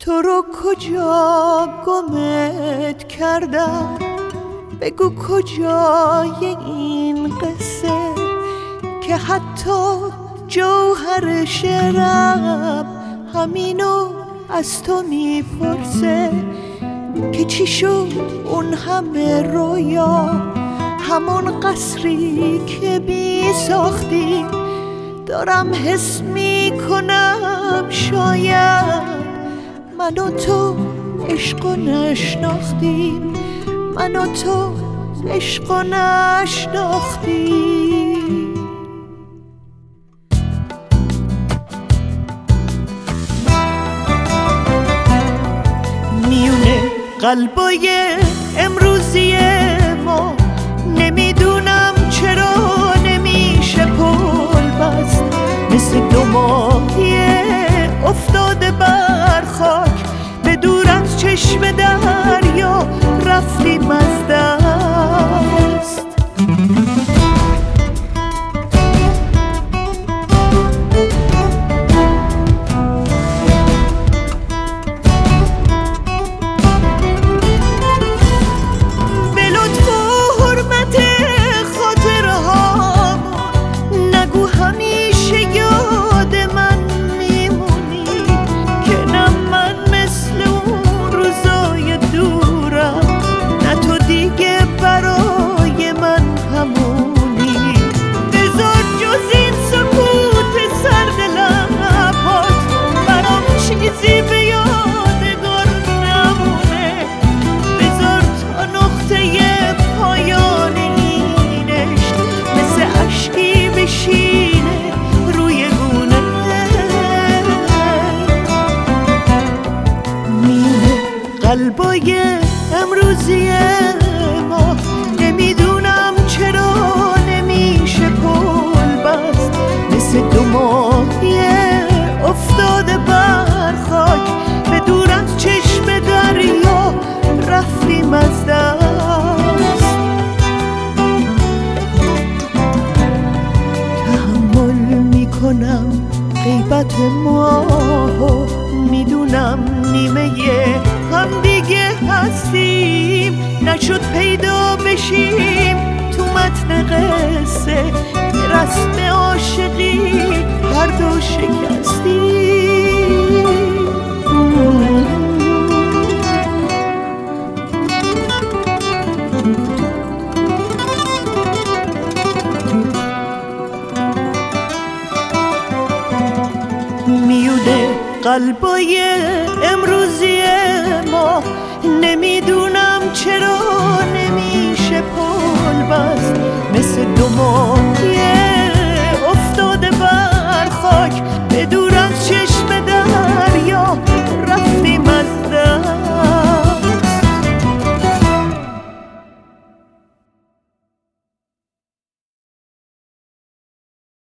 تو رو کجا گمت کردم؟ بگو کجای این قصه که حتی جوهر شعرم همینو از تو میپرسه که چی شد اون همه رویا، همون قصری که بی ساختی. دارم حس میکنم شاید من و تو عشق و نشناختیم، من و تو عشق و نشناختیم. میونه قلبای امروزی ما نمیدونم چرا نمیشه پل بست، مثل دو ماهی افتاده بر خاک به دور از چشم دریا رفتیم از دست. به لطف و حرمت خاطرهام نگو همیشه یاد من میمونی که نه من مثل اون روزای دورم، نه تو دیگه برای من همونی. بذار جز این سکوت سرد لبات برام چیزی به یادگار نمونه. بذار تا نقطه پایان این عشق مثل اشکی بشینه روی گونه. میونه قلبای امروزی ما نمیدونم چرا نمیشه پل بست، مثل دو ماهی افتاده بر خاک به دور از چشم دریا رفتیم از دست. تحمل میکنم غیبت ما و میدونم نیمه هم دیگه هستیم، نشد پیدا بشیم تو متن قصه رسم عاشقی هر دو شکستیم. میونه قلبای